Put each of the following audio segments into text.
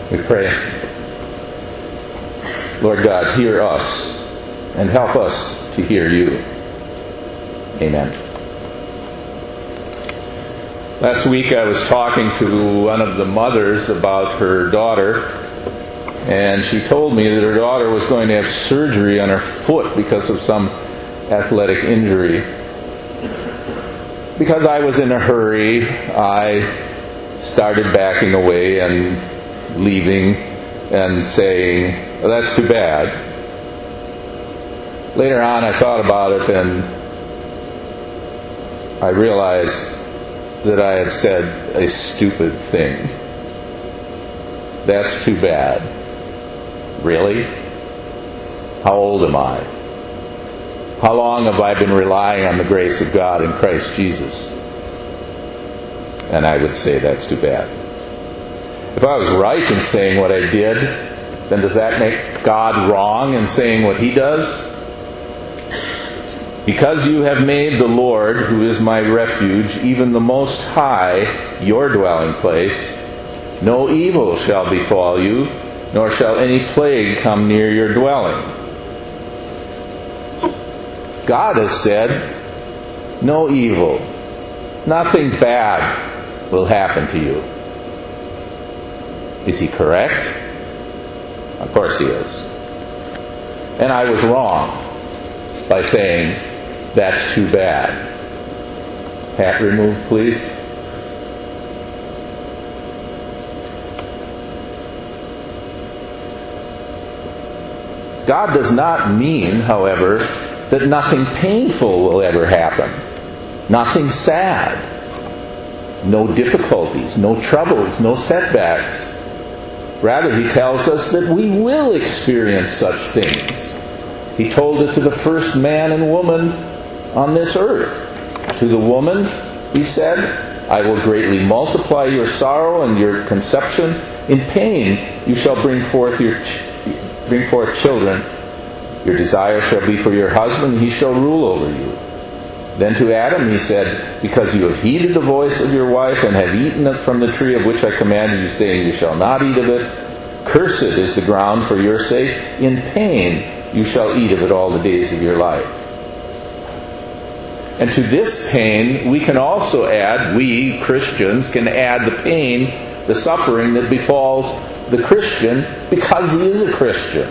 We pray. Lord God, hear us and help us to hear you. Amen. Last week I was talking to one of the mothers about her daughter, and she told me that her daughter was going to have surgery on her foot because of some athletic injury. Because I was in a hurry, I started backing away and leaving and saying, well, that's too bad. Later on I thought about it and I realized that I had said a stupid thing. That's too bad. Really? How old am I? How long have I been relying on the grace of God in Christ Jesus? And I would say that's too bad. If I was right in saying what I did, then does that make God wrong in saying what He does? Because you have made the Lord, who is my refuge, even the Most High, your dwelling place, no evil shall befall you, nor shall any plague come near your dwelling. God has said, no evil, nothing bad will happen to you. Is He correct? Of course He is. And I was wrong by saying, that's too bad. Hat removed, please. God does not mean, however, that nothing painful will ever happen. Nothing sad. No difficulties, no troubles, no setbacks. Rather, He tells us that we will experience such things. He told it to the first man and woman on this earth. To the woman, He said, I will greatly multiply your sorrow and your conception. In pain you shall bring forth children. Your desire shall be for your husband, he shall rule over you. Then to Adam He said, because you have heeded the voice of your wife and have eaten from the tree of which I commanded you, saying, you shall not eat of it. Cursed is the ground for your sake. In pain you shall eat of it all the days of your life. And to this pain we can also add, we Christians can add the pain, the suffering that befalls the Christian because he is a Christian.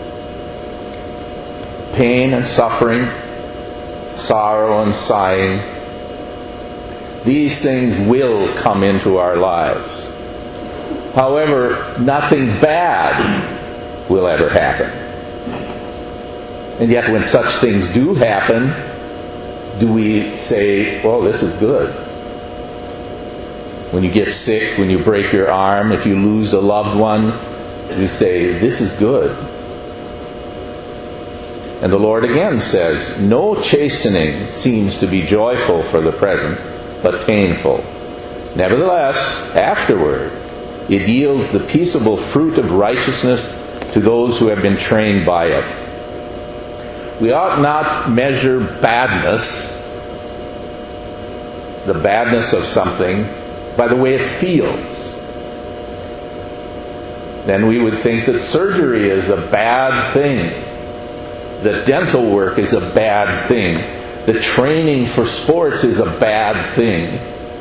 Pain and suffering, sorrow and sighing, these things will come into our lives. However, nothing bad will ever happen. And yet when such things do happen, do we say, well, this is good? When you get sick, when you break your arm, if you lose a loved one, you say, this is good. And the Lord again says, no chastening seems to be joyful for the present, but painful. Nevertheless, afterward, it yields the peaceable fruit of righteousness to those who have been trained by it. We ought not measure badness, the badness of something, by the way it feels. Then we would think that surgery is a bad thing, that dental work is a bad thing, that training for sports is a bad thing.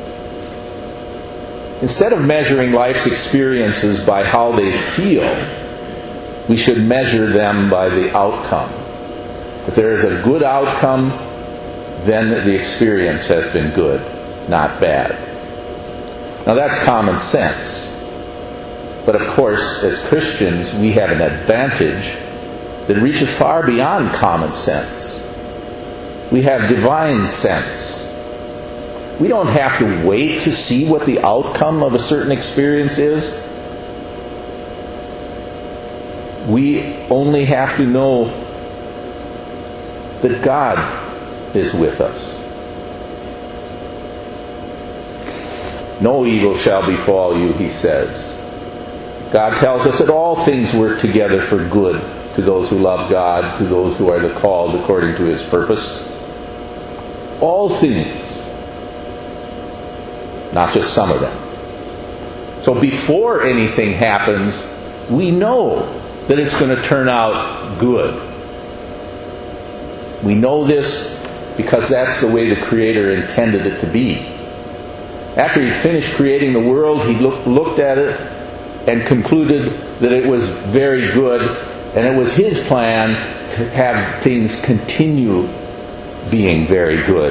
Instead of measuring life's experiences by how they feel, we should measure them by the outcome. If there is a good outcome, then the experience has been good, not bad. Now that's common sense. But of course, as Christians, we have an advantage that reaches far beyond common sense. We have divine sense. We don't have to wait to see what the outcome of a certain experience is. We only have to know that God is with us. No evil shall befall you, He says. God tells us that all things work together for good to those who love God, to those who are the called according to His purpose. All things. Not just some of them. So before anything happens, we know that it's going to turn out good. We know this because that's the way the Creator intended it to be. After he finished creating the world, he looked at it and concluded that it was very good, and it was his plan to have things continue being very good.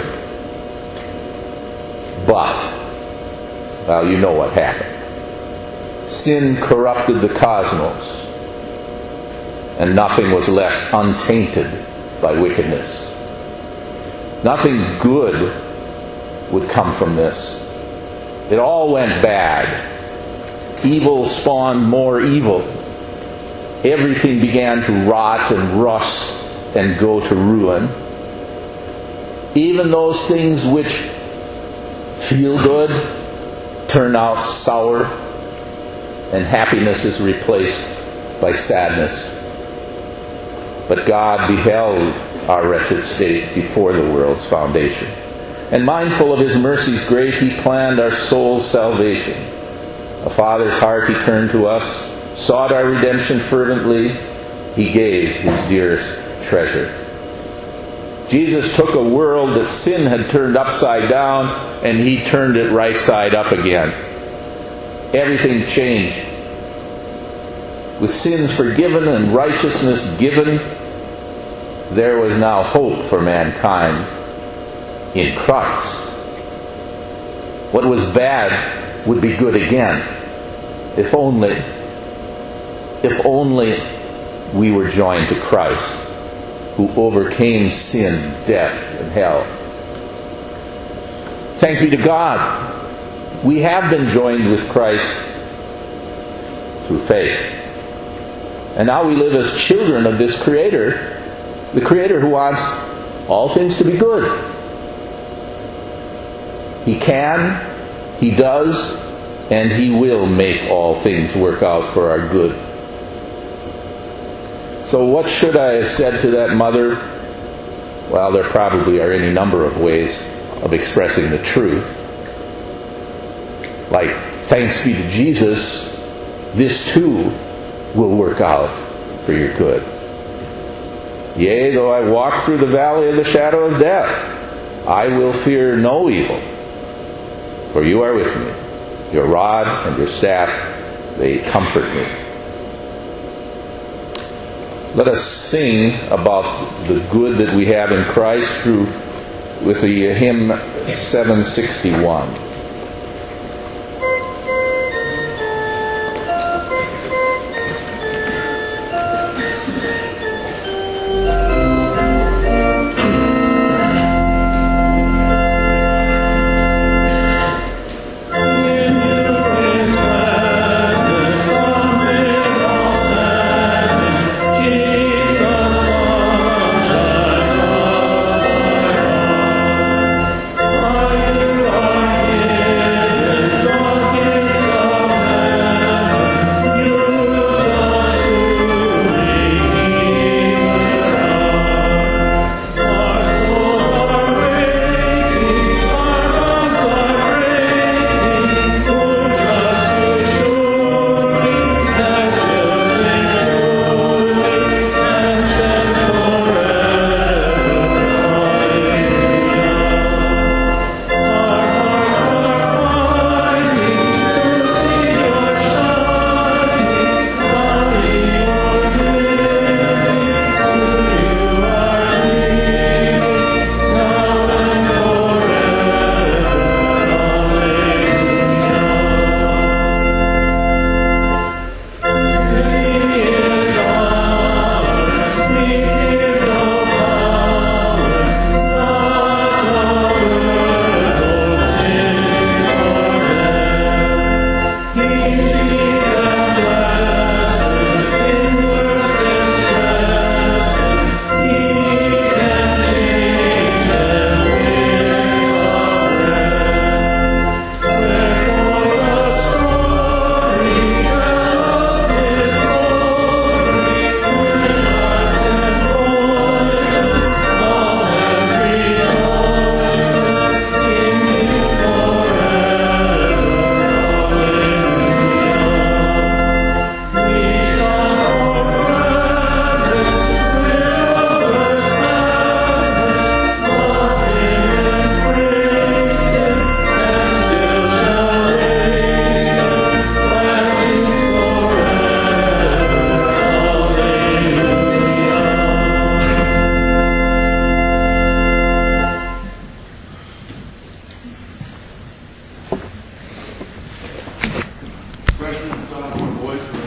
But, well, you know what happened. Sin corrupted the cosmos, and nothing was left untainted by wickedness. Nothing good would come from this. It all went bad. Evil spawned more evil. Everything began to rot and rust and go to ruin. Even those things which feel good turn out sour, and happiness is replaced by sadness. But God beheld our wretched state before the world's foundation, and mindful of his mercies great, he planned our soul's salvation. A father's heart he turned to us, sought our redemption fervently. He gave his dearest treasure. Jesus took a world that sin had turned upside down, and he turned it right side up again. Everything changed. With sins forgiven and righteousness given, there was now hope for mankind in Christ. What was bad would be good again, if only we were joined to Christ, who overcame sin, death, and hell. Thanks be to God, we have been joined with Christ through faith. And now we live as children of this Creator, the Creator who wants all things to be good. He can, He does, and He will make all things work out for our good. So what should I have said to that mother? Well, there probably are any number of ways of expressing the truth. Like, thanks be to Jesus, this too will work out for your good. Yea, though I walk through the valley of the shadow of death, I will fear no evil, for you are with me. Your rod and your staff, they comfort me. Let us sing about the good that we have in Christ with the hymn 761.